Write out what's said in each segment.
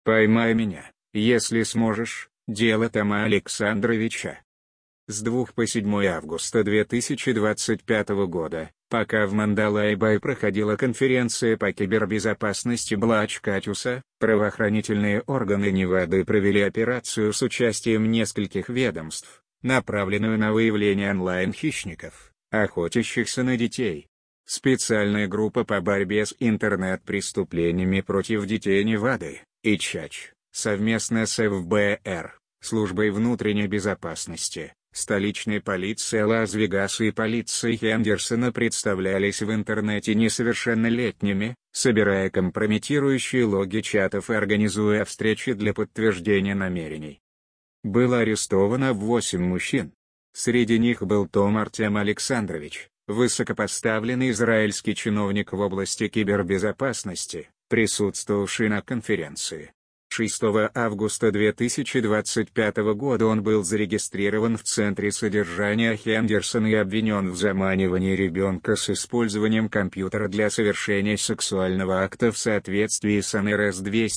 «Поймай меня, если сможешь», дело Тома Александровича. С 2 по 7 августа 2025 года, пока в Мандалай-Бай проходила конференция по кибербезопасности Блач-Катюса, правоохранительные органы Невады провели операцию с участием нескольких ведомств, направленную на выявление онлайн-хищников, охотящихся на детей. Специальная группа по борьбе с интернет-преступлениями против детей Невады, ИЧАЧ, совместно с ФБР, Службой внутренней безопасности, столичной полицией Лас-Вегаса и полицией Хендерсона представлялись в интернете несовершеннолетними, собирая компрометирующие логи чатов и организуя встречи для подтверждения намерений. Было арестовано 8 мужчин. Среди них был Том Артем Александрович, высокопоставленный израильский чиновник в области кибербезопасности, присутствовавший на конференции. 6 августа 2025 года он был зарегистрирован в Центре содержания Хендерсона и обвинен в заманивании ребенка с использованием компьютера для совершения сексуального акта в соответствии с НРС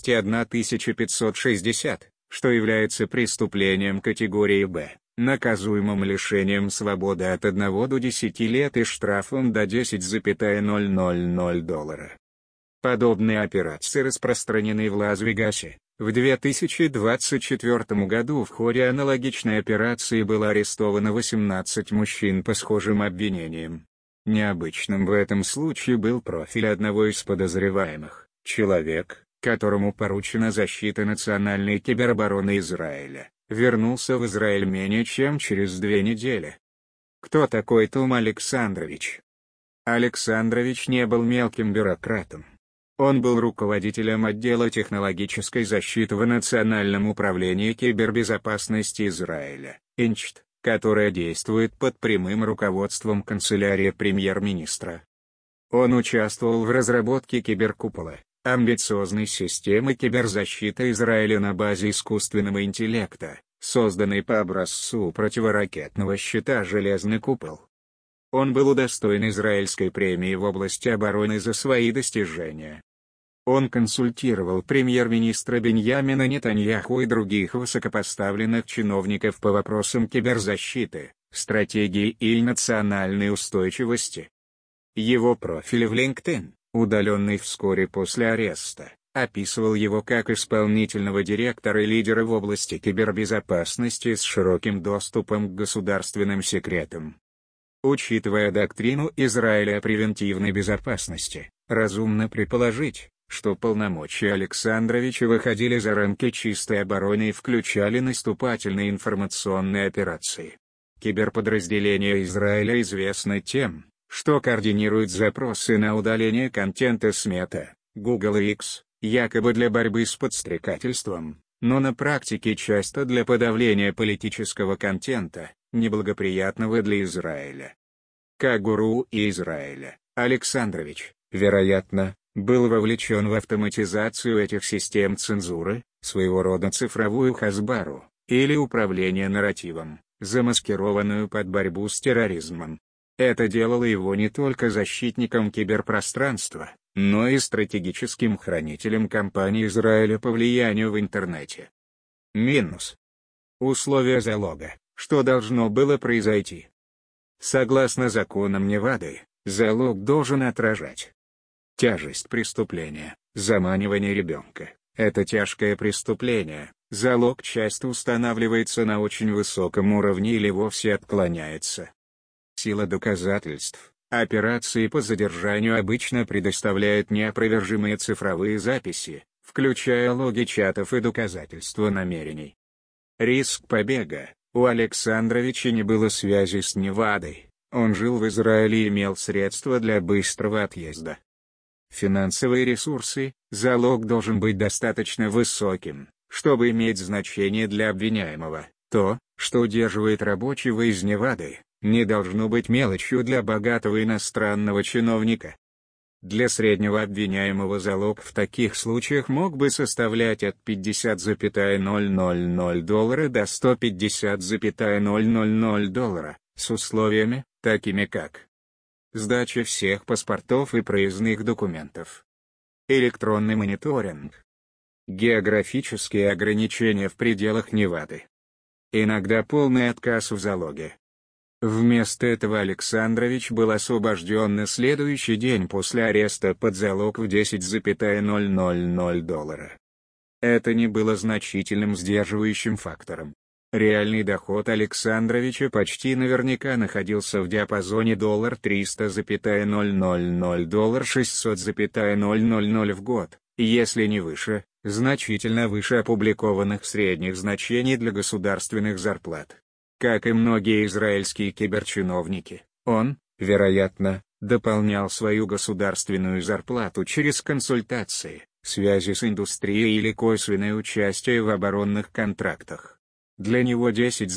201-560, что является преступлением категории «Б», наказуемым лишением свободы от 1 до 10 лет и штрафом до $10,000. Подобные операции распространены в Лас-Вегасе. В 2024 году в ходе аналогичной операции было арестовано 18 мужчин по схожим обвинениям. Необычным в этом случае был профиль одного из подозреваемых, человек, которому поручена защита национальной киберобороны Израиля, вернулся в Израиль менее чем через 2 недели. Кто такой Том Александрович? Александрович не был мелким бюрократом. Он был руководителем отдела технологической защиты в Национальном управлении кибербезопасности Израиля, ИНЧТ, которое действует под прямым руководством канцелярии премьер-министра. Он участвовал в разработке киберкупола, амбициозной системы киберзащиты Израиля на базе искусственного интеллекта, созданной по образцу противоракетного щита «Железный купол». Он был удостоен израильской премии в области обороны за свои достижения. Он консультировал премьер-министра Биньямина Нетаньяху и других высокопоставленных чиновников по вопросам киберзащиты, стратегии и национальной устойчивости. Его профиль в LinkedIn, удаленный вскоре после ареста, описывал его как исполнительного директора и лидера в области кибербезопасности с широким доступом к государственным секретам. Учитывая доктрину Израиля о превентивной безопасности, разумно предположить, что полномочия Александровича выходили за рамки чистой обороны и включали наступательные информационные операции. Киберподразделение Израиля известно тем, что координирует запросы на удаление контента с Мета, Google и X, якобы для борьбы с подстрекательством, но на практике часто для подавления политического контента, неблагоприятного для Израиля. Как гуру Израиля, Александрович, вероятно, был вовлечен в автоматизацию этих систем цензуры, своего рода цифровую хасбару, или управление нарративом, замаскированную под борьбу с терроризмом. Это делало его не только защитником киберпространства, но и стратегическим хранителем компании Израиля по влиянию в интернете. Минус. Условия залога. Что должно было произойти? Согласно законам Невады, залог должен отражать тяжесть преступления. Заманивание ребенка – это тяжкое преступление. Залог часто устанавливается на очень высоком уровне или вовсе отклоняется. Сила доказательств. Операции по задержанию обычно предоставляют неопровержимые цифровые записи, включая логи чатов и доказательства намерений. Риск побега. У Александровича не было связи с Невадой, он жил в Израиле и имел средства для быстрого отъезда. Финансовые ресурсы. Залог должен быть достаточно высоким, чтобы иметь значение для обвиняемого. То, что удерживает рабочего из Невады, не должно быть мелочью для богатого иностранного чиновника. Для среднего обвиняемого залог в таких случаях мог бы составлять от $50,000 до $150,000, с условиями, такими как сдача всех паспортов и проездных документов, электронный мониторинг, Географические ограничения в пределах Невады. Иногда полный отказ в залоге. Вместо этого Александрович был освобожден на следующий день после ареста под залог в 10,000 доллара. Это не было значительным сдерживающим фактором. Реальный доход Александровича почти наверняка находился в диапазоне $300,000 $600,000 в год, если не выше, значительно выше опубликованных средних значений для государственных зарплат. Как и многие израильские киберчиновники, он, вероятно, дополнял свою государственную зарплату через консультации, связи с индустрией или косвенное участие в оборонных контрактах. Для него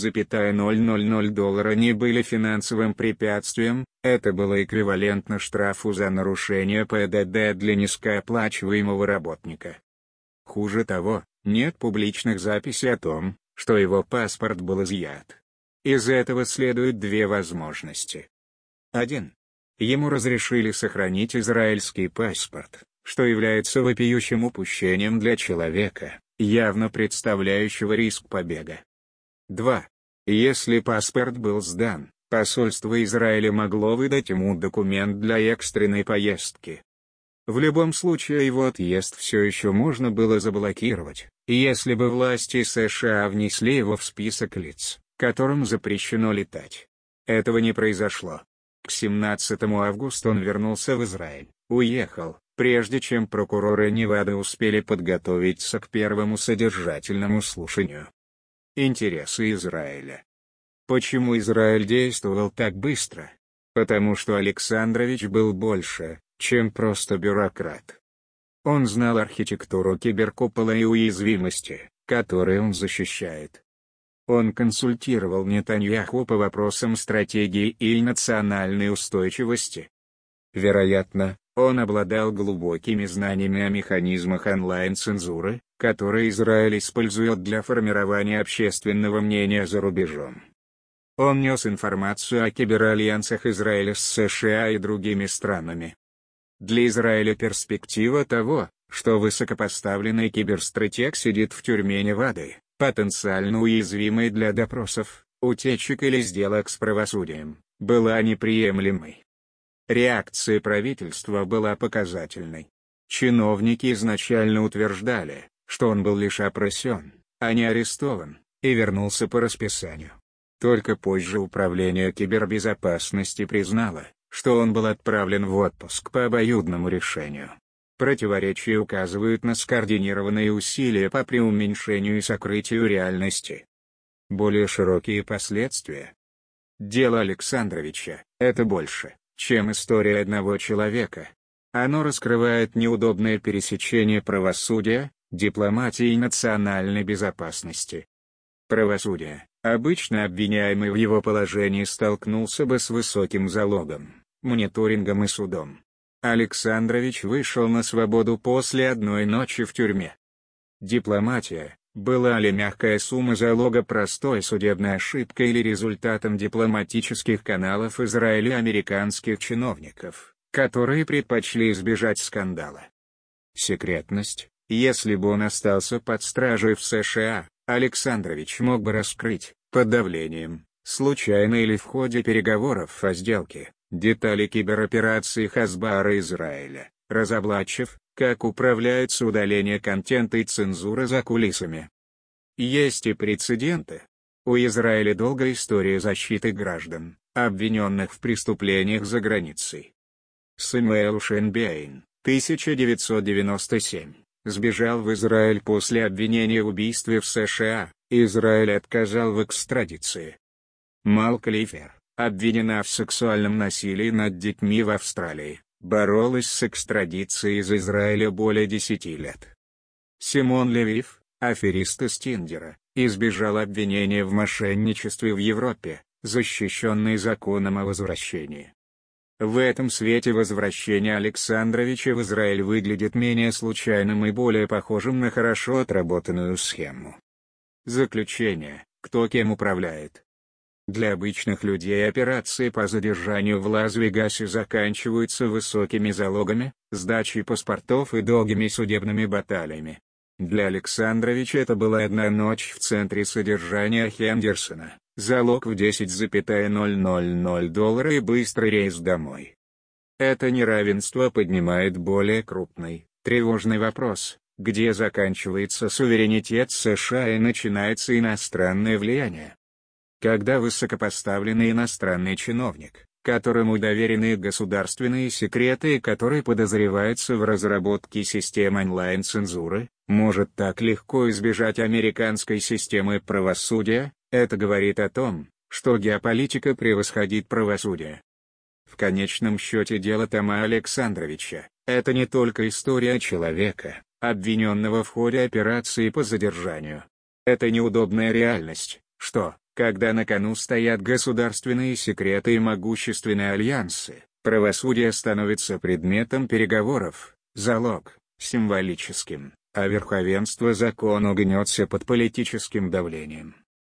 $10,000 не были финансовым препятствием, это было эквивалентно штрафу за нарушение ПДД для низкооплачиваемого работника. Хуже того, нет публичных записей о том, что его паспорт был изъят. Из этого следует две возможности. 1. Ему разрешили сохранить израильский паспорт, что является вопиющим упущением для человека, явно представляющего риск побега. 2. Если паспорт был сдан, посольство Израиля могло выдать ему документ для экстренной поездки. В любом случае его отъезд все еще можно было заблокировать, если бы власти США внесли его в список лиц, которым запрещено летать. Этого не произошло. К 17 августа он вернулся в Израиль, уехал, прежде чем прокуроры Невады успели подготовиться к первому содержательному слушанию. Интересы Израиля. Почему Израиль действовал так быстро? Потому что Александрович был больше, чем просто бюрократ. Он знал архитектуру киберкупола и уязвимости, которые он защищает. Он консультировал Нетаньяху по вопросам стратегии и национальной устойчивости. Вероятно, он обладал глубокими знаниями о механизмах онлайн-цензуры, которые Израиль использует для формирования общественного мнения за рубежом. Он нес информацию о киберальянсах Израиля с США и другими странами. Для Израиля перспектива того, что высокопоставленный киберстратег сидит в тюрьме Невады, потенциально уязвимой для допросов, утечек или сделок с правосудием, была неприемлемой. Реакция правительства была показательной. Чиновники изначально утверждали, что он был лишь опросен, а не арестован, и вернулся по расписанию. Только позже Управление кибербезопасности признало, что он был отправлен в отпуск по обоюдному решению. Противоречия указывают на скоординированные усилия по преуменьшению и сокрытию реальности. Более широкие последствия. Дело Александровича – это больше, чем история одного человека. Оно раскрывает неудобное пересечение правосудия, дипломатии и национальной безопасности. Правосудие. Обычно обвиняемый в его положении столкнулся бы с высоким залогом, мониторингом и судом. Александрович вышел на свободу после одной ночи в тюрьме. Дипломатия. Была ли мягкая сумма залога простой судебной ошибкой или результатом дипломатических каналов Израиля и американских чиновников, которые предпочли избежать скандала? Секретность. Если бы он остался под стражей в США, Александрович мог бы раскрыть, под давлением, случайно или в ходе переговоров о сделке, детали кибероперации Хасбара Израиля, разоблачив, как управляется удаление контента и цензура за кулисами. Есть и прецеденты. У Израиля долгая история защиты граждан, обвиненных в преступлениях за границей. Самуэл Шенбейн, 1997, сбежал в Израиль после обвинения в убийстве в США, Израиль отказал в экстрадиции. Мал Клифер, обвинена в сексуальном насилии над детьми в Австралии, боролась с экстрадицией из Израиля более 10 лет. Симон Левив, аферист из Тиндера, избежал обвинения в мошенничестве в Европе, защищенный законом о возвращении. В этом свете возвращение Александровича в Израиль выглядит менее случайным и более похожим на хорошо отработанную схему. Заключение: кто кем управляет. Для обычных людей операции по задержанию в Лас-Вегасе заканчиваются высокими залогами, сдачей паспортов и долгими судебными баталиями. Для Александровича это была одна ночь в центре содержания Хендерсона, залог в $10,000 и быстрый рейс домой. Это неравенство поднимает более крупный, тревожный вопрос: где заканчивается суверенитет США и начинается иностранное влияние? Когда высокопоставленный иностранный чиновник, которому доверены государственные секреты и который подозревается в разработке систем онлайн-цензуры, может так легко избежать американской системы правосудия, это говорит о том, что геополитика превосходит правосудие. В конечном счете дело Тома Александровича – это не только история человека, обвиненного в ходе операции по задержанию. Это неудобная реальность, что, когда на кону стоят государственные секреты и могущественные альянсы, правосудие становится предметом переговоров, залог – символическим, а верховенство закона гнется под политическим давлением.